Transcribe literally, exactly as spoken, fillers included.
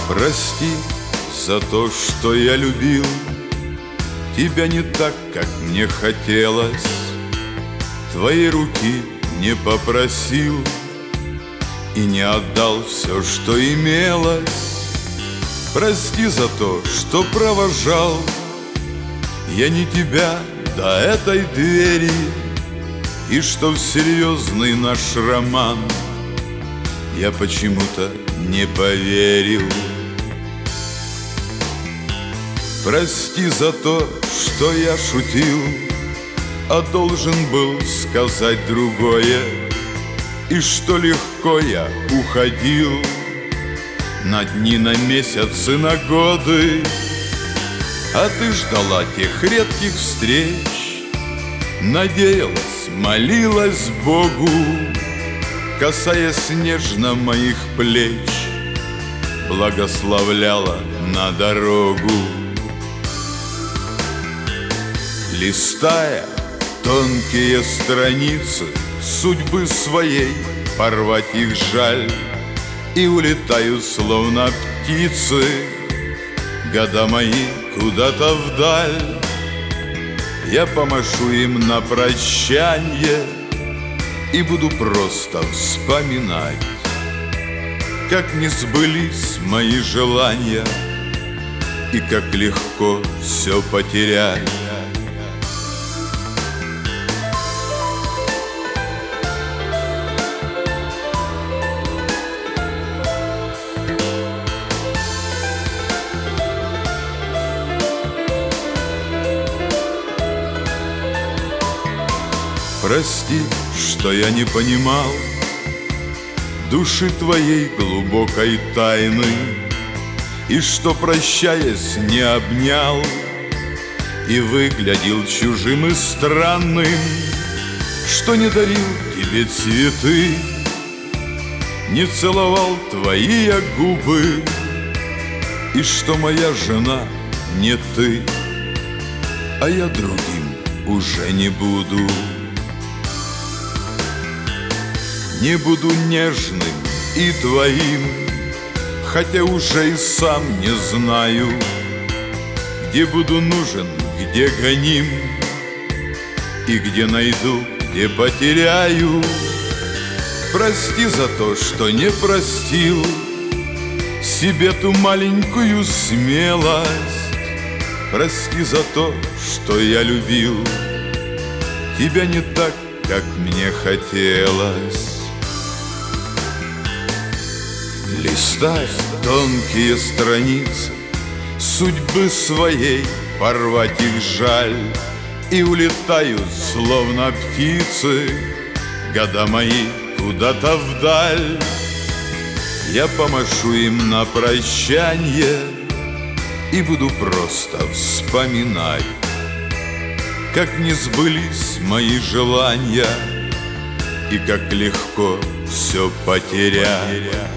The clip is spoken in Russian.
Прости за то, что я любил тебя не так, как мне хотелось, твоей руки не попросил и не отдал все, что имелось. Прости за то, что провожал я не тебя до этой двери, и что в серьезный наш роман я почему-то не поверил. Прости за то, что я шутил, а должен был сказать другое, и что легко я уходил на дни, на месяцы, на годы. А ты ждала тех редких встреч, надеялась, молилась Богу, касаясь нежно моих плеч, благословляла на дорогу. Листая тонкие страницы судьбы своей, порвать их жаль, и улетают, словно птицы, года мои куда-то вдаль. Я помашу им на прощанье и буду просто вспоминать, как не сбылись мои желания и как легко все потерять. Прости, что я не понимал души твоей глубокой тайны, и что, прощаясь, не обнял и выглядел чужим и странным, что не дарил тебе цветы, не целовал твои я губы, и что моя жена не ты, а я другим уже не буду. Не буду нежным и твоим, хотя уже и сам не знаю, где буду нужен, где гоним, и где найду, где потеряю. Прости за то, что не простил себе ту маленькую смелость. Прости за то, что я любил тебя не так, как мне хотелось. Листая тонкие страницы судьбы своей, порвать их жаль, и улетают, словно птицы, года мои куда-то вдаль. Я помашу им на прощанье и буду просто вспоминать, как не сбылись мои желания и как легко все потерять.